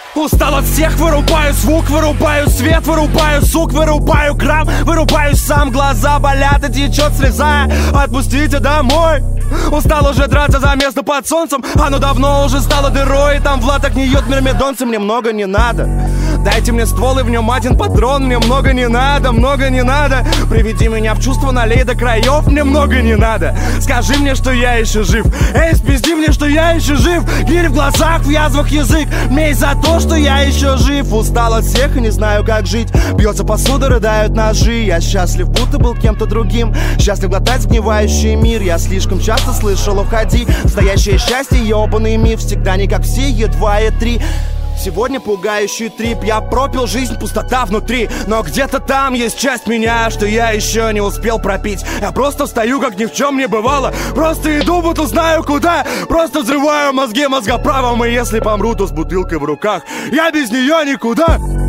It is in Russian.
Устал от всех, вырубаю звук, вырубаю свет, вырубаю сук, вырубаю грамм, вырубаю сам, глаза болят и течет слеза. Отпустите домой. Устал уже драться за место под солнцем. Оно давно уже стало дырой, и там Влад так гниет мирмидонцы. Мне много не надо. Дайте мне ствол и в нем один патрон. Мне много не надо, много не надо. Приведи меня в чувство, налей до краев. Мне много не надо. Скажи мне, что я еще жив. Эй, спизди мне, что я еще жив. Гирь в глазах, в язвах язык. Месть за то, что я еще жив. Устал от всех и не знаю, как жить. Бьется посуда, рыдают ножи. Я счастлив, будто был кем-то другим. Счастлив глотать сгнивающий мир. Я слишком часто слышал, уходи. Настоящее счастье, ебаный миф. Всегда не как все, едва и три. Сегодня пугающий трип. Я пропил жизнь, пустота внутри. Но где-то там есть часть меня, что я еще не успел пропить. Я просто встаю, как ни в чем не бывало. Просто иду, будто знаю куда. Просто взрываю мозги мозгоправом. И если помру, то с бутылкой в руках. Я без нее никуда.